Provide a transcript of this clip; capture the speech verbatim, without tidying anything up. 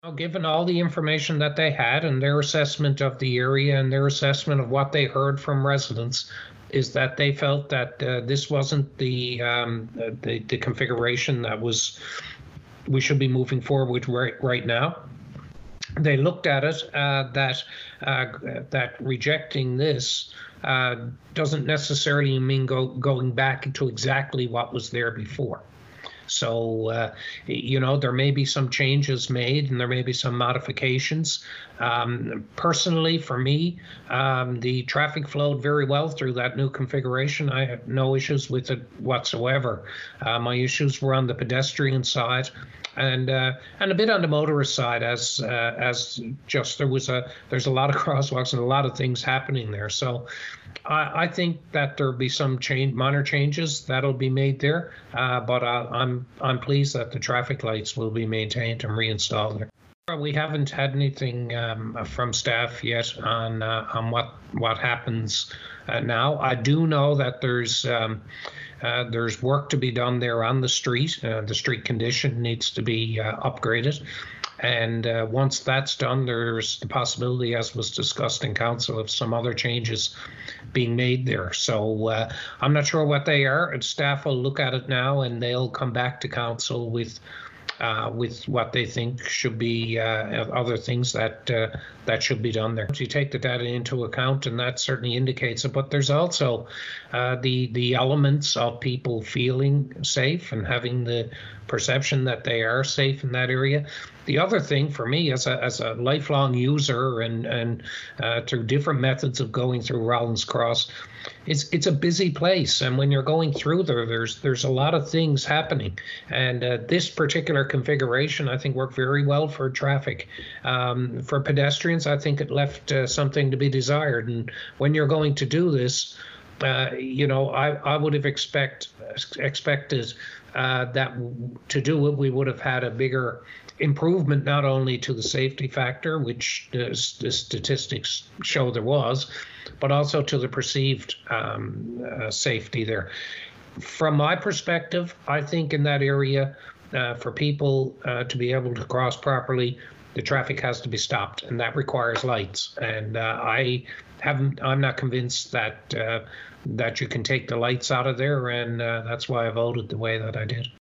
Well, given all the information that they had and their assessment of the area and their assessment of what they heard from residents, is that they felt that uh, this wasn't the, um, the the configuration that was we should be moving forward with right right now. They looked at it uh, that uh, that rejecting this uh, doesn't necessarily mean go, going back to exactly what was there before. So, uh, you know, there may be some changes made and there may be some modifications. Um, personally, for me, um, the traffic flowed very well through that new configuration. I had no issues with it whatsoever. Uh, my issues were on the pedestrian side and uh, and a bit on the motorist side, as uh, as just there was a there's a lot of crosswalks and a lot of things happening there. So I, I think that there'll be some change, minor changes that'll be made there, uh, but I, I'm I'm pleased that the traffic lights will be maintained and reinstalled there. We haven't had anything um, from staff yet on uh, on what what happens uh, now. I do know that there's um, uh, there's work to be done there on the street. Uh, the street condition needs to be uh, upgraded. And uh, once that's done, there's the possibility, as was discussed in council, of some other changes being made there. So uh, I'm not sure what they are, and staff will look at it now and they'll come back to council with uh, with what they think should be uh, other things that uh, that should be done there. You take the data into account, and that certainly indicates it. But there's also uh, the the elements of people feeling safe and having the perception that they are safe in that area. The other thing for me, as a as a lifelong user and and uh, through different methods of going through Rollins Cross, it's it's a busy place, and when you're going through there, there's there's a lot of things happening. And uh, this particular configuration, I think, worked very well for traffic. Um, for pedestrians, I think it left uh, something to be desired. And when you're going to do this, uh, you know, I I would have expect expected uh, that to do it, we would have had a bigger improvement, not only to the safety factor, which the, the statistics show there was, but also to the perceived um, uh, safety there. From my perspective, I think in that area, uh, for people uh, to be able to cross properly, the traffic has to be stopped, and that requires lights. And uh, I haven't, I'm not convinced that uh, that you can take the lights out of there, and uh, that's why I voted the way that I did.